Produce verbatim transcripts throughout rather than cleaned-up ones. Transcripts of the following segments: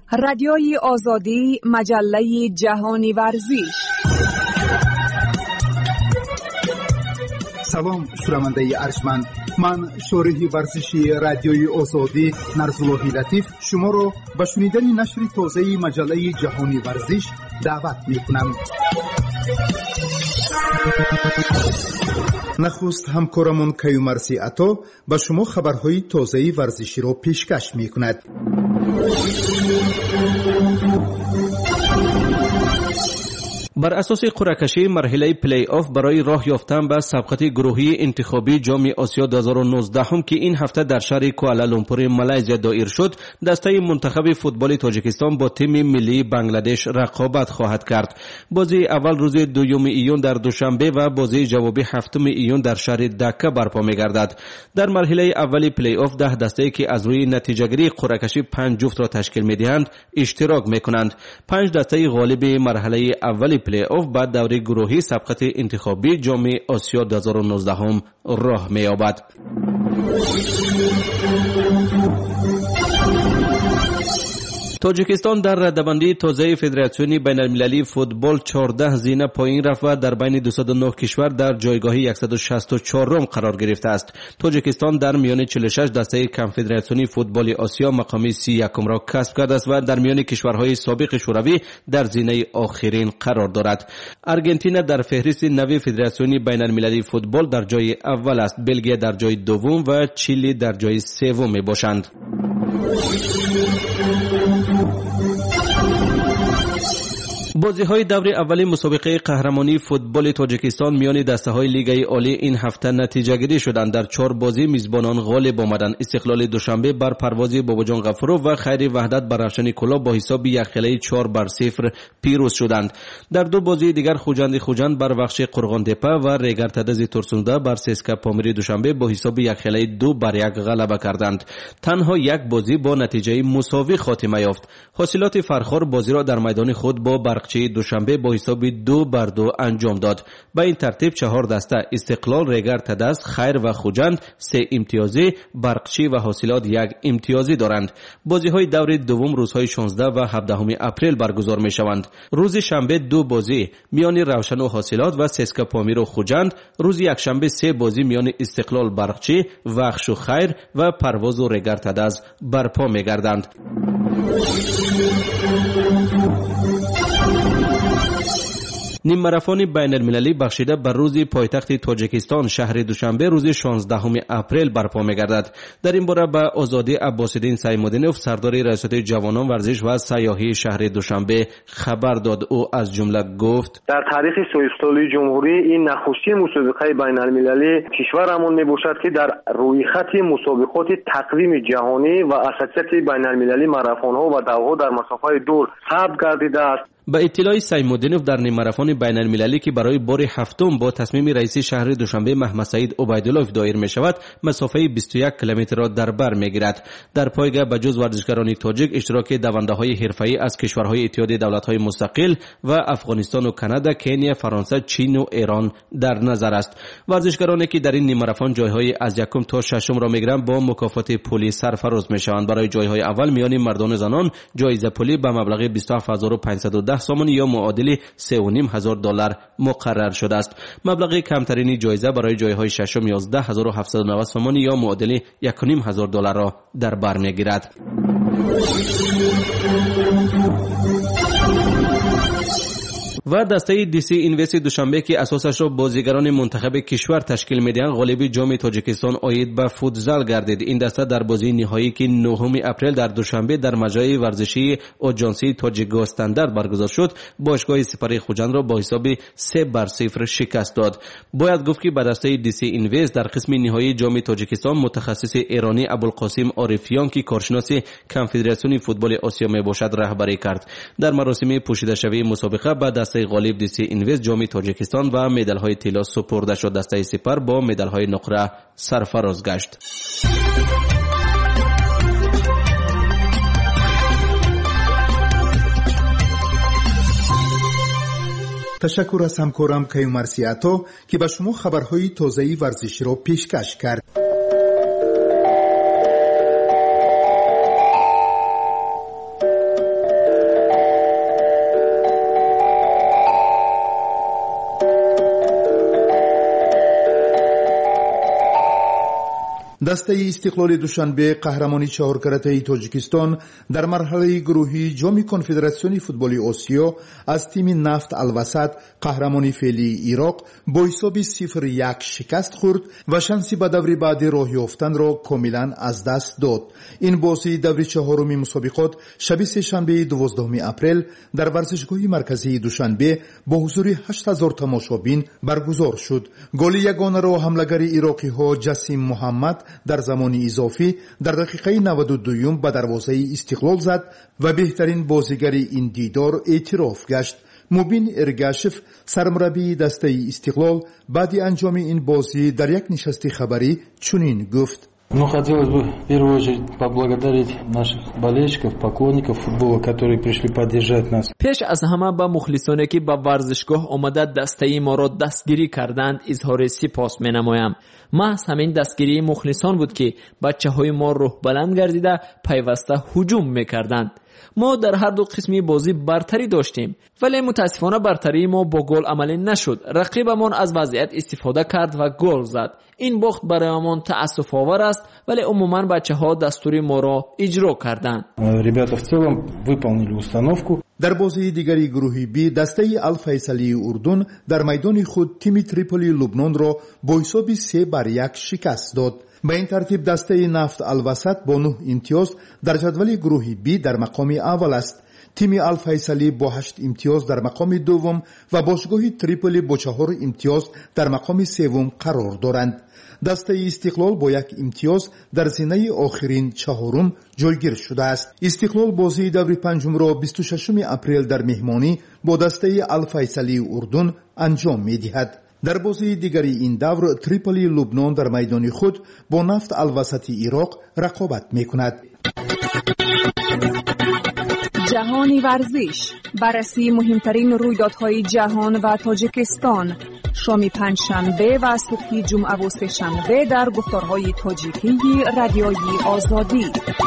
رادیوی آزادی، مجله جهانی ورزش. سلام شنونده ارجمند، من شارح ورزشی رادیوی آزادی نرزالله لطیف شما را به شنیدن نشر تازه مجله جهانی ورزش دعوت می‌کنم. نخست همکارمون کیومرثی عطا به شما خبرهای تازه ورزشی را پیشکش می‌کند. بر اساس قرعه کشی مرحله پلی آف برای راه یافتن به سبقت گروهی انتخابی جام آسیا دو هزار و نوزده هم که این هفته در شهر کوالالامپور مالزی دایر شد، دسته منتخب فوتبال تاجیکستان با تیم ملی بنگلادش رقابت خواهد کرد. بازی اول روز دوم ایون در دوشنبه و بازی جوابی هفتم ایون در شهر دکه برپا می‌گردد. در مرحله اول پلی آف ده دسته که از روی نتیجه‌گیری قرعه کشی پنج جفت را تشکیل می‌دهند اشتراک می‌کنند. پنج دسته غالب مرحله اول پلی آف بعد دوره گروهی سبقت انتخابی جام آسیا دو هزار و نوزده هم راه می‌یابد. تاجیکستان در رده‌بندی تازه فدراسیون بین‌المللی فوتبال چهارده زینه پایین رفت و در بین دویست و نه کشور در جایگاه صد و شصت و چهارم قرار گرفته است. تاجیکستان در میان چهل و شش دسته کنفدراسیون فوتبال آسیا مقام سی و یکم را کسب کرده است و در میان کشورهای سابق شوروی در زینه آخرین قرار دارد. آرژانتین در فهرست نوی فدراسیون بین‌المللی فوتبال در جای اول است، بلژیک در جای دوم و چیلی در جای سوم میباشند. بازی‌های دور اول مسابقه قهرمانی فوتبال تاجیکستان میان دسته‌های لیگ عالی این هفته نتیجه‌گیری شدند. در چهار بازی میزبانان غالب آمدند. استقلال دوشنبه بر پروازی باباجان غفورov و خیر وحدت بر روشن کلاه با حساب یک خیلی چهار بر صفر پیروز شدند. در دو بازی دیگر خوجند خوجند بر بخش قرغان تپه و ریگر تدز تورسونده بر سسکا پامیری دوشنبه با حساب یک خیلی دو بر یک غلبه کردند. تنها یک بازی با نتیجه مساوی خاتمه یافت. حاصلات فرخار بازی را در میدان خود با برقچی دوشنبه با حساب دو بر دو انجام داد. به این ترتیب چهار دسته استقلال، ریگر تدست، خیر و خوجند سه امتیازی، برقچی و حاصلات یک امتیازی دارند. بازی های دور دوم روزهای شانزده و هفدهم اپریل برگزار می شوند. روز شنبه دو بازی میان روشن و حاصلات و سسکا پامیر و خوجند، روز یکشنبه سه بازی میان استقلال، برقچی، وخش و خیر و پرواز و ریگر تدست برپا می گردند. نیم ماراتون بین المللی بخشیده بر روز پایتخت تاجیکستان شهر دوشنبه روز شانزدهم اپریل برپا می‌گردد. در این باره به آزادی عباس‌الدین سیمودینوف سردار ریاست جوانان ورزش و سیاحی شهر دوشنبه خبر داد. او از جمله گفت: در تاریخ سوئیس‌تالی جمهوری این نخستین مسابقه بین المللی کشورمون میباشد که در روی خط مسابقات تقویم جهانی و اساسیت بین المللی ماراتون‌ها و دوها در مسافت دور ثبت گردیده است. به اطلاع سیمودینوف در نیم ماراتون بین المللی که برای بار هفتم با تصمیم رئیس شهر دوشنبه محمد سعید عبیدالله دایر می شود مسافه بیست و یک کیلومتر را در بر می گیرد. در پایگاه به جز ورزشکاران تاجیک اشتراک دونده های حرفه‌ای از کشورهای اتحاد دولت های مستقل و افغانستان و کانادا، کنیا، فرانسه، چین و ایران در نظر است. ورزشکارانی که در این نیم ماراتون جایهای از یکم تا ششم را می گیرند با مکافات پولی سرفراز می شوند. برای جایهای اول میان مردان و زنان جایزه پولی به مبلغ بیست و هفت هزار و پانصد و ده سوم یا معادل سه و نیم هزار دلار مقرر شده است. مبلغ کمترین جایزه برای جایهای ششم یازده هزار و هفتصد و نود سوم یا معادل یک و نیم هزار دلار را در بر میگیرد. و دسته دی سی اینوست دوشنبه که اساسش را بازیگران منتخب کشور تشکیل میدهند غالب جام تاجیکستان آید به فوتزال گردید. این دسته در بازی نهایی که نهم اپریل در دوشنبه در مجمع ورزشی اوجانسی تاجیکو استاندارد برگزار شد باشگاه سپری خوجند را با حساب سه بر صفر شکست داد. باید گفت که به دسته دی سی اینوست در قسم نهایی جام تاجیکستان متخصص ایرانی ابوالقاسم عارفیان که کارشناس کنفدراسیون فوتبال آسیا میباشد رهبری کرد. در مراسم پوشیده شوی مسابقه به دسته غالب دی سی اینوست جام تاجیکستان و مدال های طلا سپرده شد. دسته سپر با مدال های نقره سرفراز گشت. تشکر از همکارم کیومرثی عطا که به شما خبرهای تازه ورزشی را پیشکش کرد. дастаи истиқлоли душанбе қаҳрамони чаҳоркаратаи тоҷикистон дар марҳалаи гурӯҳии ҷоми конфедератсиони футболи осиё аз тими нафт алвасат қаҳрамони феълии ироқ бо ҳисоби сифр як шикаст хӯрд ва шанси ба даври баъди роҳ ёфтанро комилан аз даст дод. ин бозии даври чаҳоруми мусобиқот шаби сешанбеи дувоздуҳуми апрел дар варзишгоҳи марказии душанбе бо ҳузури ҳашт ҳазор тамошобин баргузор шуд. голи ягонаро ҳамлагари ироқиҳо ҷасим муҳаммад дар замони изофӣ дар дақиқаи наваду дуюм ба дарвозаи истиқлол зад ва беҳтарин бозигари ин дидор эътироф гашт. мубин эргашев, сармураббии дастаи истиқлол, баъди анҷоми ин бозӣ дар як нишасти хабарӣ чунин гуфт: Ну, хотелось бы в первую очередь поблагодарить наших болельщиков, поклонников футбола, которые пришли поддержать нас. пеш аз ҳама ба мухлисоне ки ба варзишгоҳ омада дастаи моро дастгирӣ карданд изҳори сипос менамоям. маҳз ҳамин дастгирии мухлисон буд ки бачаҳои мо рӯҳбаланд гардида пайваста ҳуҷум мекарданд. мо дар ҳар ду қисми бозӣ бартарӣ доштем, вале мутаассифона бартарии мо бо гол амалӣ нашуд. рақибамон аз вазъият истифода кард ва гол зад. ин бохт бароямон таассуфовар аст, вале умуман бачаҳо дастури моро иҷро карданд. Ребята в целом выполнили установку. дар бозии дигари гурӯҳи би дастаи Ал-Файсалии Урдун дар майдони худ тими Триполи Лубнонро бо ҳисоби се бар як шикаст дод. ба ин тартиб дастаи нафт алвасат бо нӯҳ имтиёз дар ҷадвали гурӯҳи би дар мақоми аввал аст. тими Ал-Файсалӣ бо ҳашт имтиёз дар мақоми дуввум ва бошгоҳи Триполи бо чаҳор имтиёз дар мақоми севум қарор доранд. дастаи истиқлол бо як имтиёз дар зинаи охирин чаҳорум ҷойгир шудааст. истиқлол бозии даври панҷумро бисту шашуми апрел дар меҳмонӣ бо дастаи Ал-Файсалии Урдун анҷом медиҳад. дар бозии дигари ин давр Триполи Лубнон дар майдони худ бо нафт алвасати ироқ рақобат мекунад. ҷаҳони варзиш барраси муҳимтарин рӯйдодҳои ҷаҳон ва тоҷикистон шоми панҷшанбе ва субҳи ҷумъаву сешанбе дар гуфторҳои тоҷикии радиои озодӣ.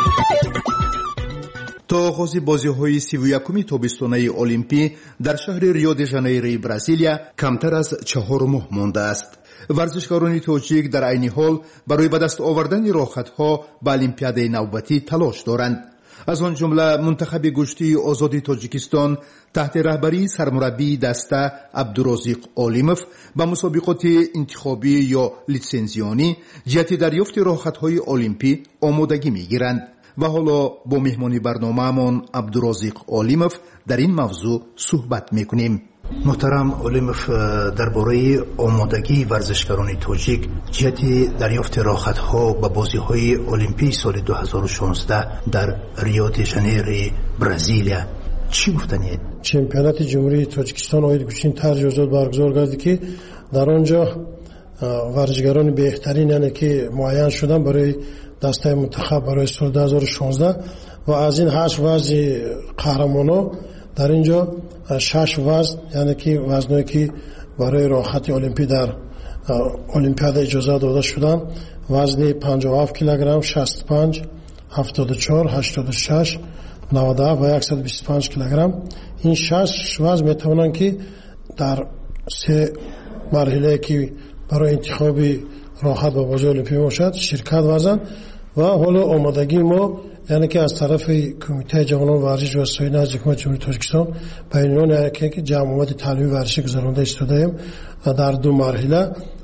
то оғози бозиҳои сиву якуми тобистонаи олимпӣ дар шаҳри Рио де Жанейрои Бразилия камтар аз чаҳор моҳ мондааст. варзишгорони тоҷик дар айни ҳол барои ба даст овардани роҳхатҳо ба олимпиадаи навбатӣ талош доранд. аз он ҷумла мунтахаби гӯштии озоди тоҷикистон таҳти раҳбарии сармураббии даста Абдурозиқ Олимов ба мусобиқоти интихобӣ ё литсензионӣ ҷиҳати дарёфти роҳхатҳои олимпӣ омодагӣ мегиранд. ва ҳоло бо меҳмони барномаамон Абдурозиқ Олимов дар ин мавзӯъ суҳбат мекунем. муҳтарам Олимов, дар бораи омодагии варзишгарони тоҷик ҷиҳати дарёфти роҳхатҳо ба бозиҳои олимпии соли ду ҳазору шонздаҳ дар Рио де Жанейрои Бразилия чӣ гуфтанед? чемпионати ҷумҳурии Тоҷикистон оид гӯчин тарҷозот баргузор гардид ки дар он ҷо варзишгарони беҳтарин яъне ки муайян шудан барои дастаи мунтахаб барои соли ду ҳазору шонздаҳ ва аз ин ҳашт вазни қаҳрамонҳо дар ин ҷо шаш вазн яъне ки вазное ки барои роҳхати олимпӣ дар олимпиада иҷоза дода шуданд вазни панҷоҳу ҳафт килограмм, шасту панҷ, ҳафтоду чор, ҳаштоду шаш, наваду ҳафт ва яксаду бисту панҷ килограмм. ин шаш вазн метавонанд ки дар се марҳилае ки барои интихоби роҳхат ба бозии олимпӣ бошад ширкат варзанд ва ҳоло омодагии мо яъне ки аз тарафи кумитаи ҷавонон варзиш ва соҳаи назди ҳукумати ҷумҳурии Тоҷикистон ба инъон яке ки ҷамъовати таълими варзишӣ гузаронда истодаем дар ду марҳила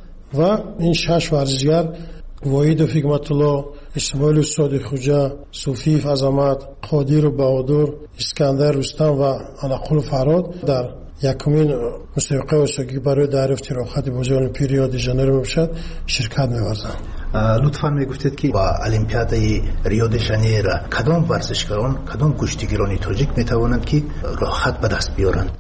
ва ин шаш варзишгар воидов ҳикматулло, исмоилу содиқхӯҷа, суфиев азамат, қодиру баҳодур, искандар рустам ва анақулу фарҳод дар якумин мусобиқаи осиёгӣ барои дарёфти роҳхати бозии олимпии Рио де Жанейро мебошад ширкат меварзанд. лутфан мегуфтед ки ба олимпиадаи Рио де Жанейро кадом варзишгарон, кадом куштигирони тоҷик метавонанд ки роҳхат ба даст биёранд?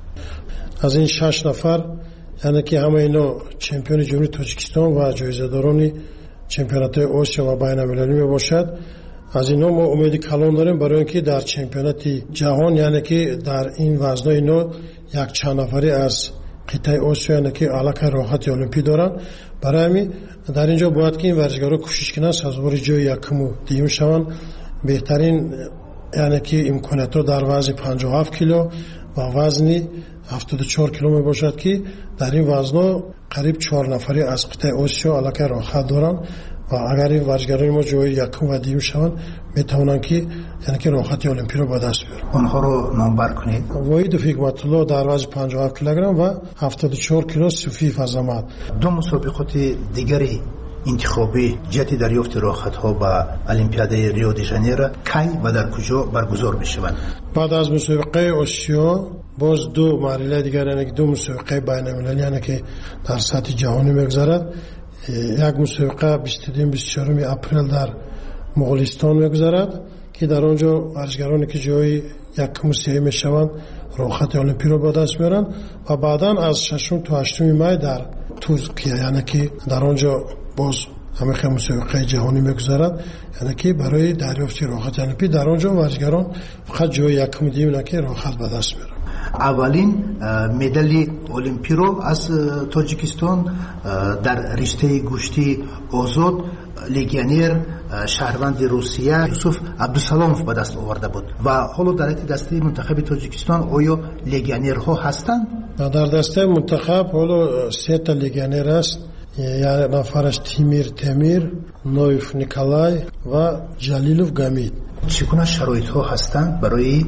аз ин шаш нафар яъне ки ҳама ино чемпиони ҷумҳурии Тоҷикистон ва ҷоизадорони чемпионатҳои Осиё ва байналмилалӣ мебошад. аз ино мо умеди калон дорем барои ин ки дар чемпионати ҷаҳон яъне ки дар ин вазнои ино якчанд нафарӣ аз қитъаи Осиё яъне ки аллакай роҳхати олимпӣ доранд. барои ҳамин дар ин ҷо бояд ки ин варзишгаро кӯшиш кунанд сазовори ҷои якуму дуюм шаванд. беҳтарин яъне ки имкониятҳо дар вазни панҷоҳу ҳафт кило ва вазни ҳафтоду чор кило мебошад ки дар ин вазно қариб чор нафарӣ аз қитъаи Осиё аллакай роҳхат доранд و اگر این ورزشکاران ما جای یکم و دوم شوند میتونن که یعنی که راحتی المپیک رو به دست بیارن. آنها رو نامبر کنید. وحید فیکمت الله در وزن پنجاه و هفت کیلوگرم و هفتاد و چهار کیلو صوفی فضامت. دو مسابقات دیگری انتخابی جهت دریافت راحت‌ها به المپیاد ریو دی ژانیرو کی و در کجا برگزار می‌شوند؟ بعد از مسابقه آسیا باز دو مرحله دیگر یعنی دو مسابقه بین‌المللی یعنی که در سطح جهانی می‌گذرد. یک مسابقه بیست و دو بیست و چهار اپریل در مغولستان می‌گذرد که در آنجا ورزشکارانی که جای یک مسابقه می‌شوند راحت المپیک رو به دست میارن و بعداً از ششم تا هشتم می در ترکیه یعنی که در آنجا باز همه خیلی مسابقه جهانی میگذارد یعنی که برای دریافت راحت المپیک در آنجا ورزشکاران فقط جای یکم دیگه نه که راحت به دست میارن. اولین مدال المپیک رو از تاجیکستان در رشته گوشتی آزاد لگیونر شهروند روسیه یوسف عبدالسلامов به دست آورده بود و حالا در دسته منتخب تاجیکستان آیا لگیونرها هستند؟ در دسته منتخب حالا سه تا لگیونر است. یک نفرش تیمیر تیمیر، نویف نیکولای و جلیلوف گامید. چگونه شرایط ها هستند برای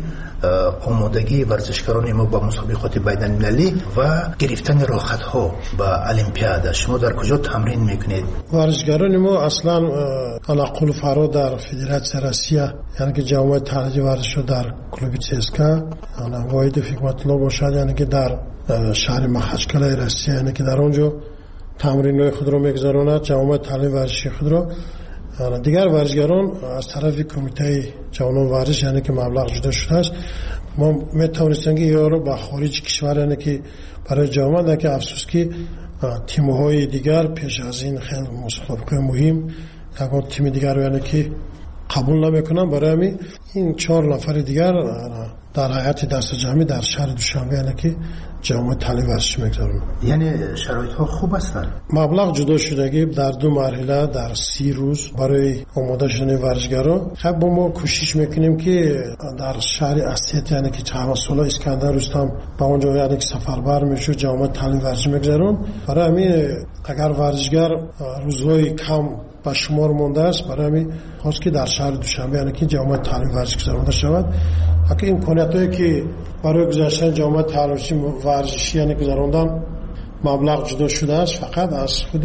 آمادگی ورزشکاران ما با مسابقات بین المللی و گرفتن راحت ها به المپیاد؟ شما در کجا تمرین میکنید؟ ورزشکاران ما اصلا علاقه فرا در فدراسیون روسیه یعنی که جامعه تعلیمی ورزش در کلوب چسکا انا واحد فیکمت الله باشد یعنی که در شهر مخچکل روسیه یعنی که در آنجا تمرین‌های خود را می‌گذراند. جامعه تعلیم ورزشی خود را دیگر ورزشکاران از طرف کمیته جوانان ورزش یعنی که مبلغ جدا شده است ما می‌توانستیم که یا رو به خارج کشور یعنی که برای جامعه که افسوس که تیم‌های دیگر پیش از این خیلی مسابقه مهم یک تیم دیگر یعنی که قبول نمی‌کنن برای همین این چهار نفر دیگر در هیئت دست جمعی در شهر دوشنبه یعنی که جامعه تعلیم ورزش می‌گذارن. یعنی شرایط ها خوب هستند. مبلغ جدا شدگی در دو مرحله در سی روز برای آماده شدن ورزشکارا. خب با ما کوشش میکنیم که در شهر اسیت یعنی که چهار سال اسکندر رستم با اونجا یعنی که سفربر میشه جامعه تعلیم ورزش می‌گذارن. برای همین اگر ورزشکار روزهای کم با شمار مونده است برای همین خواست که در شهر دوشنبه یعنی که جامعه تعلیم ورزش گذارنده شود. اگه امکاناتی که برای گذاشتن جامعه تعلیم ورزشی یعنی گذراندن مبلغ جدا شده است فقط از خود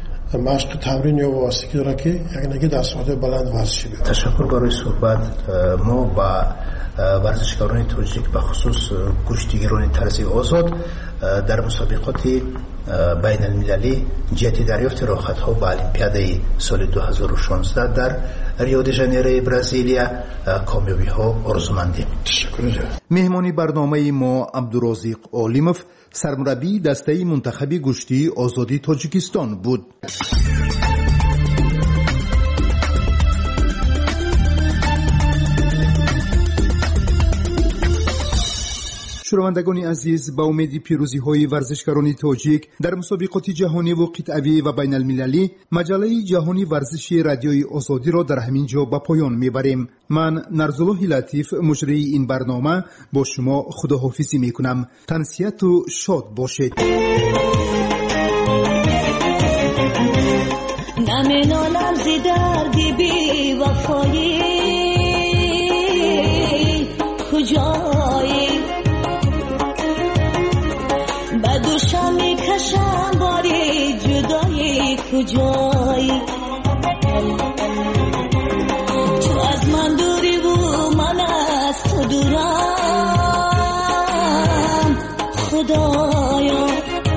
مشق تمرین یا واسطه داره که یعنی دستاورد بلند ورزشی بیاره. تشکر برای صحبت. ما با ورزشکاران تاجیک به خصوص کشتیگیران طرزی آزاد در مسابقات بین المللی جهت دریافت راحت ها به المپیاد سال دو هزار و شانزده در ریو دی ژانیرو برزیلیا کامیابی ها آرزومندیم. تشکر. مهمانی برنامه ما عبدالرزاق عالموف سرمربی دسته منتخب گشتی آزادی تاجیکستان بود. شنوندگان عزیز، با امید پیروزی های ورزشکاران تاجیک در مسابقات جهانی و قطعی و بین المللی مجله جهانی ورزشی رادیوی آزادی را در همین جا به پایان میبریم. من نرزالله لطیف مجری این برنامه با شما خداحافظی میکنم. تنسیت و شاد باشید. نمینالم زی دردی بی وفایی کجایی بدوشم میکشم باری جدایی کجایی تو از من دوری و من از تو دورم خدایا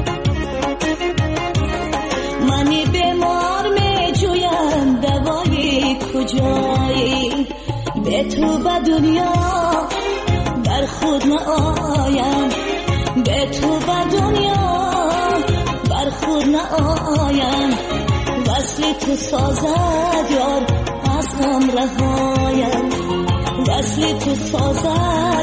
منی بیمار میجویم دوایی کجایی به تو به دنیا بر خود نآیم به تو به دنیا بر خود نآیم وصل تو سازد یار از غم رهایم وصل تو سازد